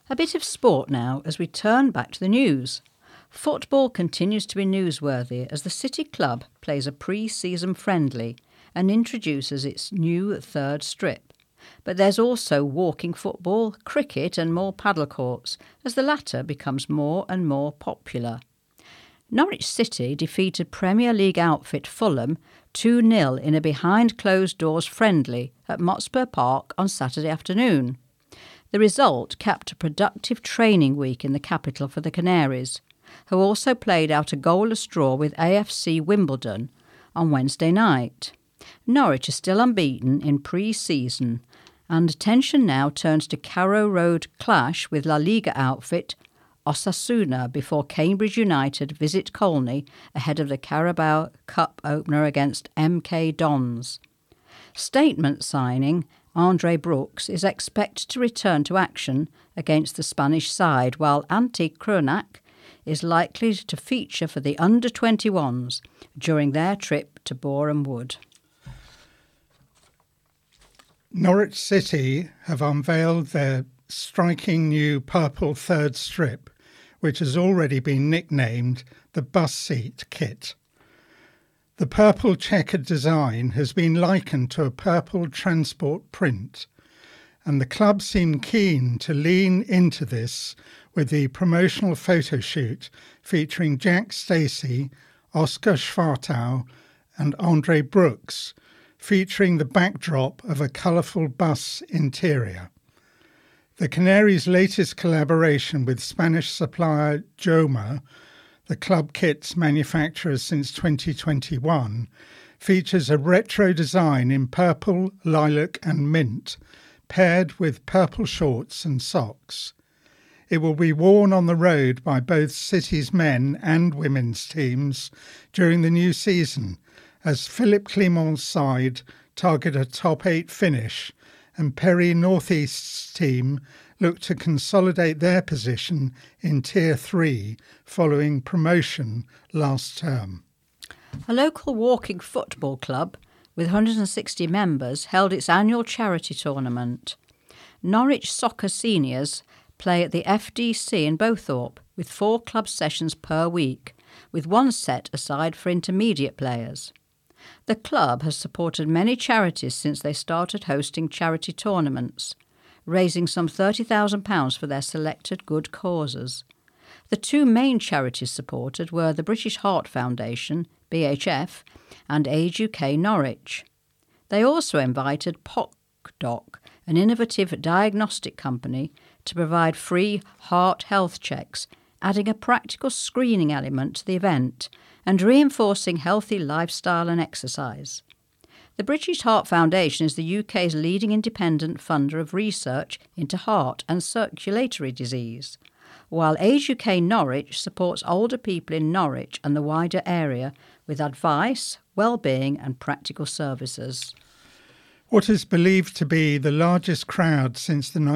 A bit of sport now as we turn back to the news. Football continues to be newsworthy as the City Club plays a pre-season friendly and introduces its new third strip. But there's also walking football, cricket and more paddle courts as the latter becomes more and more popular. Norwich City defeated Premier League outfit Fulham 2-0 in a behind-closed-doors friendly at Motspur Park on Saturday afternoon. The result capped a productive training week in the capital for the Canaries, who also played out a goalless draw with AFC Wimbledon on Wednesday night. Norwich is still unbeaten in pre-season, and attention now turns to Carrow Road clash with La Liga outfit Osasuna before Cambridge United visit Colney ahead of the Carabao Cup opener against MK Dons. Statement signing Andre Brooks is expected to return to action against the Spanish side, while Ante Kroenack is likely to feature for the under-21s during their trip to Boreham Wood. Norwich City have unveiled their striking new purple third strip, which has already been nicknamed the bus seat kit. The purple checkered design has been likened to a purple transport print, and the club seem keen to lean into this with the promotional photo shoot featuring Jack Stacey, Oscar Schwartau and Andre Brooks, featuring the backdrop of a colourful bus interior. The Canaries' latest collaboration with Spanish supplier Joma, the club kit's manufacturer since 2021, features a retro design in purple, lilac and mint, paired with purple shorts and socks. It will be worn on the road by both City's men and women's teams during the new season, as Philippe Clement's side target a top 8 finish and Perry North East's team look to consolidate their position in Tier 3 following promotion last term. A local walking football club with 160 members held its annual charity tournament. Norwich Soccer Seniors play at the FDC in Bowthorpe with 4 club sessions per week, with one set aside for intermediate players. The club has supported many charities since they started hosting charity tournaments, raising some £30,000 for their selected good causes. The 2 main charities supported were the British Heart Foundation, BHF, and Age UK Norwich. They also invited PocDoc, an innovative diagnostic company, to provide free heart health checks, adding a practical screening element to the event and reinforcing healthy lifestyle and exercise. The British Heart Foundation is the UK's leading independent funder of research into heart and circulatory disease, while Age UK Norwich supports older people in Norwich and the wider area with advice, well-being and practical services. What is believed to be the largest crowd since the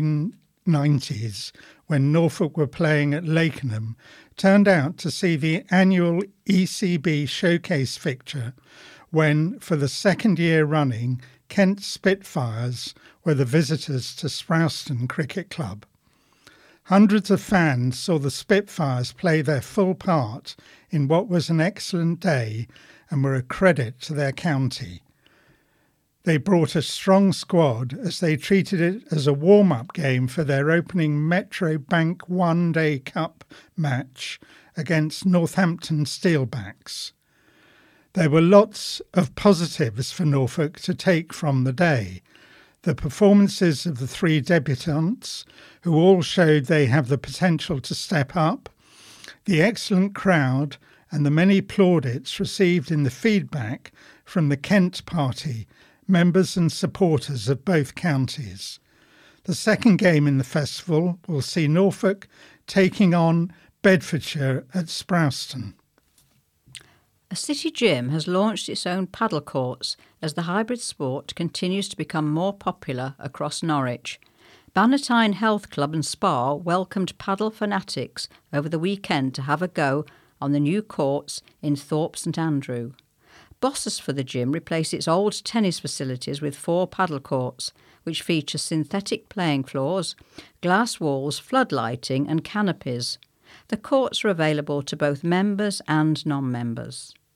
1990s, when Norfolk were playing at Lakenham, turned out to see the annual ECB showcase fixture when, for the second year running, Kent Spitfires were the visitors to Sprowston Cricket Club. Hundreds of fans saw the Spitfires play their full part in what was an excellent day and were a credit to their county. They brought a strong squad as they treated it as a warm-up game for their opening Metro Bank One Day Cup match against Northampton Steelbacks. There were lots of positives for Norfolk to take from the day. The performances of the 3 debutants, who all showed they have the potential to step up, the excellent crowd and the many plaudits received in the feedback from the Kent Party, members and supporters of both counties. The second game in the festival will see Norfolk taking on Bedfordshire at Sprowston. A city gym has launched its own paddle courts as the hybrid sport continues to become more popular across Norwich. Bannatyne Health Club and Spa welcomed paddle fanatics over the weekend to have a go on the new courts in Thorpe St Andrew. Bosses for the gym replace its old tennis facilities with 4 paddle courts, which feature synthetic playing floors, glass walls, floodlighting and canopies. The courts are available to both members and non-members.